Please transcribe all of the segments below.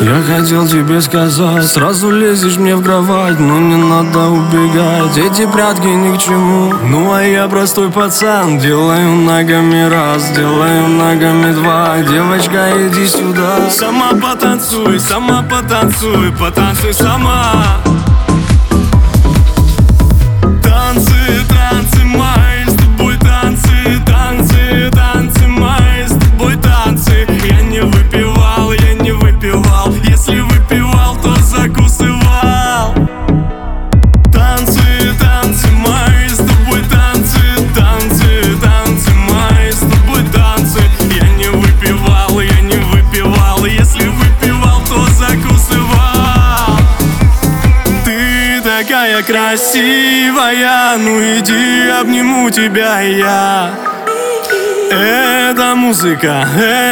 Я хотел тебе сказать, сразу лезешь мне в кровать, но не надо убегать, эти прятки ни к чему. Ну а я простой пацан, делаю ногами раз, делаю ногами два. Девочка, иди сюда, сама потанцуй, потанцуй сама. Танцы, танцы мои, с тобой танцы, танцы, танцы мои, с тобой танцы. Я не выпивал, если выпивал, то закусывал. Танцы, танцы мои, с тобой танцы, танцы, танцы мои, с тобой танцы. Я не выпивал, если выпивал, то закусывал. Ты такая красивая, ну иди, обниму тебя я. Эта музыка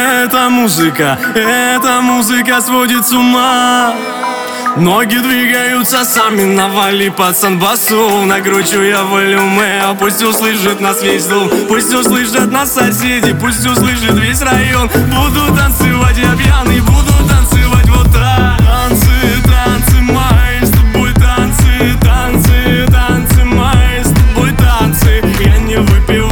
сводит с ума. Ноги двигаются сами, навали пацан басу. Накручу я волюме, пусть услышит нас весь дом, пусть услышат нас соседи, пусть услышит весь район. Буду танцевать, я пьяный, буду танцевать вот так. Танцы, танцы мои, с тобой танцы, танцы, танцы мои, с тобой танцы. Я не выпиваю,